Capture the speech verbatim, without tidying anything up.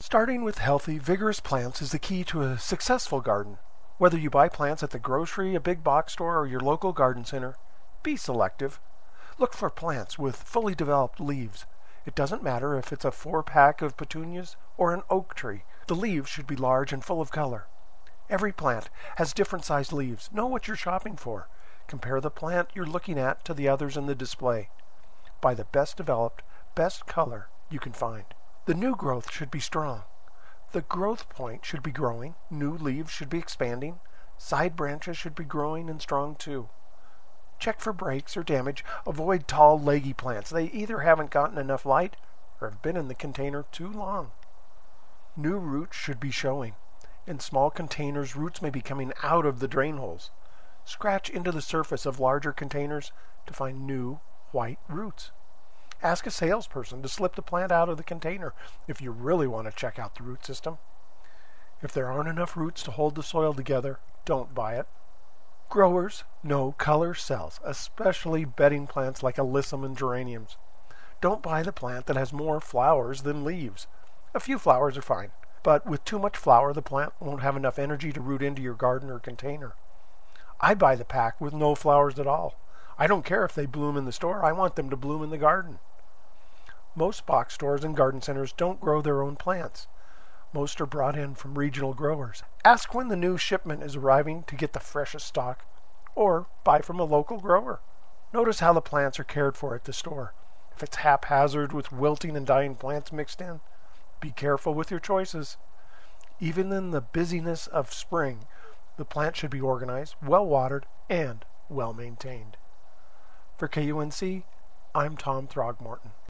Starting with healthy, vigorous plants is the key to a successful garden. Whether you buy plants at the grocery, a big box store, or your local garden center, be selective. Look for plants with fully developed leaves. It doesn't matter if it's a four-pack of petunias or an oak tree. The leaves should be large and full of color. Every plant has different sized leaves. Know what you're shopping for. Compare the plant you're looking at to the others in the display. Buy the best developed, best color you can find. The new growth should be strong. The growth point should be growing. New leaves should be expanding. Side branches should be growing and strong too. Check for breaks or damage. Avoid tall, leggy plants. They either haven't gotten enough light or have been in the container too long. New roots should be showing. In small containers, roots may be coming out of the drain holes. Scratch into the surface of larger containers to find new, white roots. Ask a salesperson to slip the plant out of the container if you really want to check out the root system. If there aren't enough roots to hold the soil together, don't buy it. Growers know color sells, especially bedding plants like alyssum and geraniums. Don't buy the plant that has more flowers than leaves. A few flowers are fine, but with too much flower, the plant won't have enough energy to root into your garden or container. I buy the pack with no flowers at all. I don't care if they bloom in the store. I want them to bloom in the garden. Most box stores and garden centers don't grow their own plants. Most are brought in from regional growers. Ask when the new shipment is arriving to get the freshest stock, or buy from a local grower. Notice how the plants are cared for at the store. If it's haphazard with wilting and dying plants mixed in, be careful with your choices. Even in the busyness of spring, the plant should be organized, well watered, and well maintained. For K U N C, I'm Tom Throgmorton.